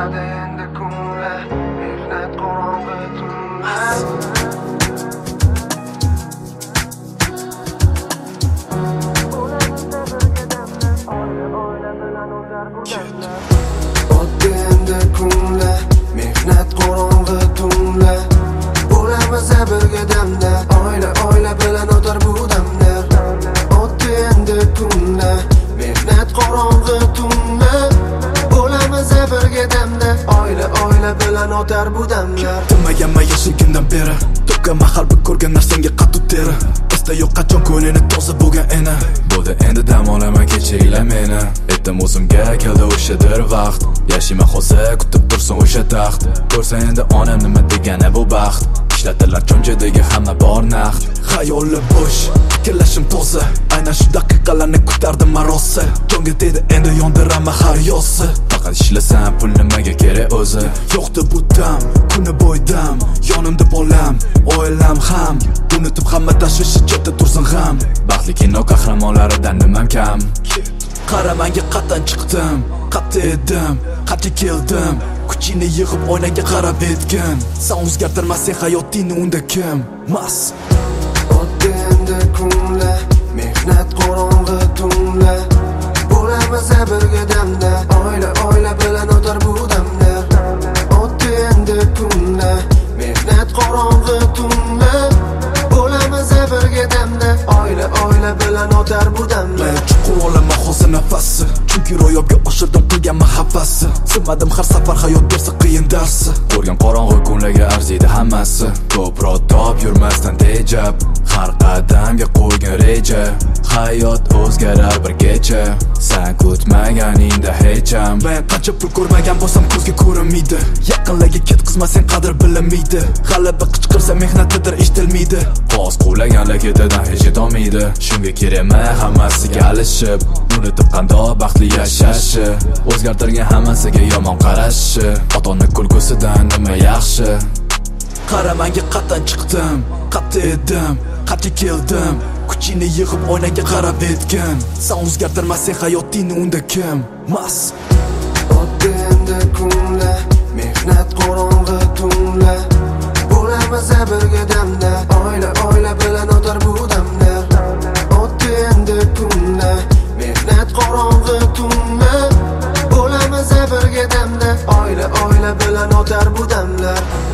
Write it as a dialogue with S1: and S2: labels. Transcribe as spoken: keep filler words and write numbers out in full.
S1: Bo'ladi endi kunlar, mehnat qorong'i tunlar. O'tdi endi kunlar, mehnat qorong'i tunlar. Bo'lamiz birga damda, oila oila bilan o'tar bu damlar. O'tdi endi kunlar, mehnat qorong'i tunlar. Bo'lamiz birga damda, oila oila bilan o'tar bu damlar.
S2: Tinmaganman yashagimdan beri, to'kkan mahal bir ko'rgan narsangga qattu teri. Esda yo'q qachon ko'nglini toza bo'lgan ena. Bo'ldi endi dam olaman kechinglar meni. Aytdim o'zimga keldi o'shadir vaqt. Yashayman hozir kutib tursin o'sha taxt. Ko'rsa endi onam nima degani bu baxt. Ishlatilar cho'nchadagi hamma bor naqd. Xayoli bo'sh, fikrlashim toza. Aynan shu daqiqalarni kutardim marosa. Jonga tegdi endi yondiraman har yo'si. Faqat ishlasam pul nimaga kerak o'zi. Yo'qdi bu dam, kuni bo'ydam. Yonimda bolam, oilam ham. Unutib hamma tashvish ichida tursin ham. Baxtli kino qahramonlaridan nimam kam. Qaramanga qatdan chiqdim, qatta edim, qatga keldim. Kuchini yig'ib oynaga qarab etgin. Sen o'zgartirmasang hayotingni unda kim? Mas.
S1: O'tdi endi kunlar, mehnat qorong'i tunlar. Bo'lamiz birga damda, oila oila bilan o'tar bu damlar. O'tdi endi kunlar, mehnat qorong'i tunlar. Bo'lamiz birga damda, oila oila bilan o'tar bu damlar.
S2: Chuqur olaman hozir nafasi, chunki ro'yobga oshirdim qilganman havasi. Sinmadim har safar hayot bersa qiyin darsi. Ko'rgan qorong'i kunlarga arziydi hammasi. Ko'proq top yurmasdan tejab, har qadamga qo'ygan reja. Hayot o'zgarar bir kecha, sen kutmaganingda hech ham. Men qancha pul ko'rmagan bo'lsam ko'zga ko'rinmaydi. Yaqinlarga ketqizmasang qadr bilinmaydi. G'alaba qichqirsa mehnatidir eshitilmaydi. Qo'z quvlaganlar ketidan hech yetolmaydi. Shunga kerakmi hammasiga alishib, unutib qandoq baxtli yashashi. O'zgartirgan hammasiga yomon qarashi. Ota-ona kulgusidan nima yaxshi? Qaramanga qatdan chiqdim, qatta edim, qatga keldim. Kuchini yig'ib oynaga qarab etgin. Sen o'zgartirmasang hayotingni unda kim? Mas.
S1: O'tdi endi kunlar, mehnat qorong'i tunlar. Bo'lamiz birga damda, oila oila bilan o'tar bu damlar. O'tdi endi kunlar, mehnat qorong'i tunlar. Bo'lamiz birga damda, oila oila bilan o'tar bu damlar.